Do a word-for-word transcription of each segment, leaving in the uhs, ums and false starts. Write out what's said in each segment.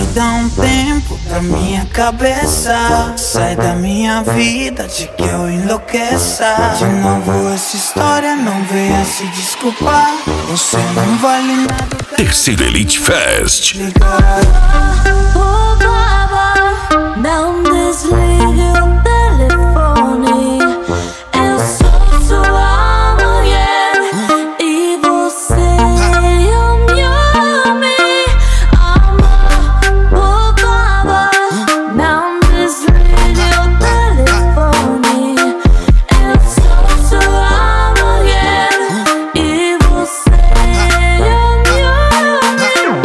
Dá um tempo pra minha cabeça. Sai da minha vida de que eu enlouqueça. De novo essa história, não venha se desculpar. Você não vale nada. Terceiro Elite Fest. Por favor, não desligue o telefone. Eu sou sua mulher e você é meu homem. Amor, por favor, não desligue o telefone. Eu sou sua mulher e você é meu homem.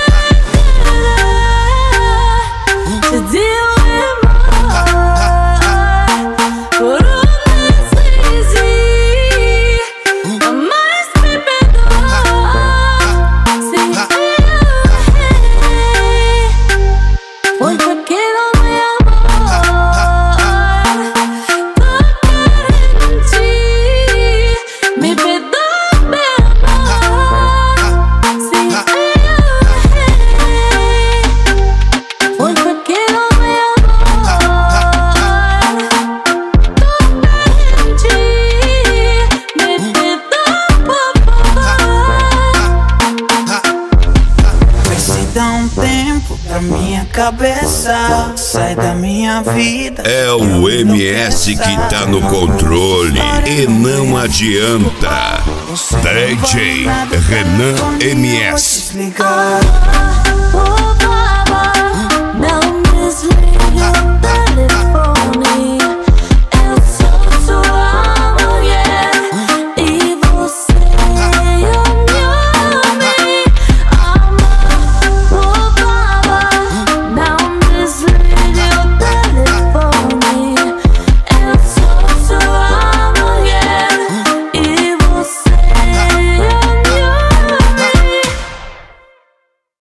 To deal with more por um deslize, mas me perdoa se eu errei. Foi porque não me amou. Tô carente, me perdoa, meu amor, se eu errei. Foi porque não me amou. Tô carente, me perdoa, por favor. Vê se dá um tempo pra minha cabeça. Sai da minha vida. É o M S que tá no controle e não adianta. D J Renan M S. Desligar.